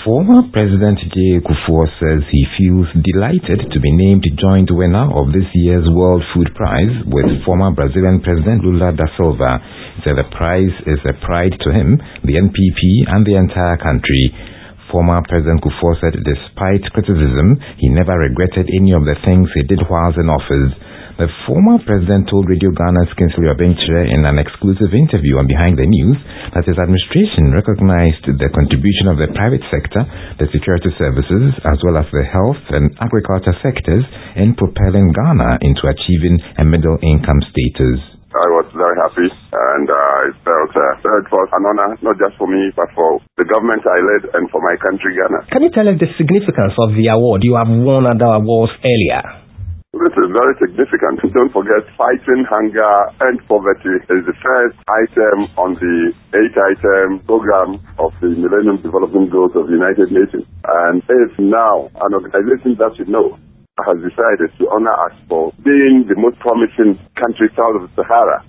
Former President J. Kufuor says he feels delighted to be named joint winner of this year's World Food Prize with former Brazilian President Lula da Silva. He said the prize is a pride to him, the NPP, and the entire country. Former President Kufuor said despite criticism, he never regretted any of the things he did whilst in office. The former president told Radio Ghana's Kingsley Obenchire in an exclusive interview on Behind the News that his administration recognized the contribution of the private sector, the security services, as well as the health and agriculture sectors in propelling Ghana into achieving a middle-income status. I was very happy, and I felt it was an honor, not just for me, but for the government I led and for my country, Ghana. Can you tell us the significance of the award? You have won other awards earlier. This is very significant. Don't forget, fighting hunger and poverty is the first item on the 8-item program of the Millennium Development Goals of the United Nations. And if now an organization that you know has decided to honor us for being the most promising country south of the Sahara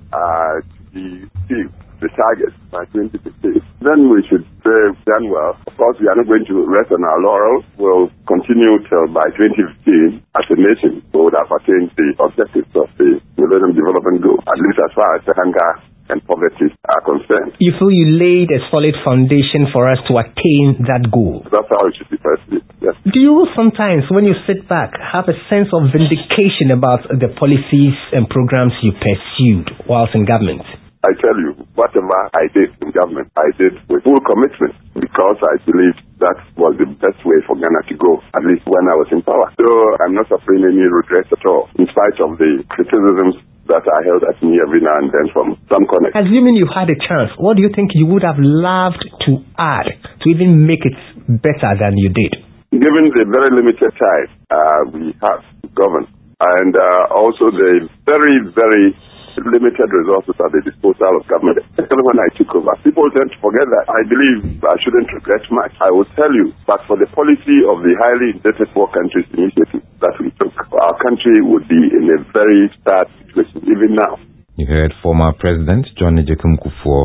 to achieve the target by 2050, then we should say done well. Of course, we are not going to rest on our laurels. We'll continue till by 2015 as a nation we would have attained the objectives of the Millennium Development Goal, at least as far as the hunger and poverty are concerned. You feel you laid a solid foundation for us to attain that goal? That's how it should be perceived, yes. Do you sometimes, when you sit back, have a sense of vindication about the policies and programs you pursued whilst in government? I tell you, whatever I did in government, I did with full commitment because I believe that was the best way for Ghana to go, at least when I was in power. So I'm not suffering any regrets at all, in spite of the criticisms that are held at me every now and then from some corners. Assuming you had a chance, what do you think you would have loved to add to even make it better than you did? Given the very limited time we have to govern, and also the very, very limited resources at the disposal of government, especially when I took over. People tend to forget that. I believe I shouldn't regret much. I will tell you, but for the policy of the highly indebted poor countries initiative that we took, our country would be in a very sad situation even now. You heard former President John Agyekum Kufuor.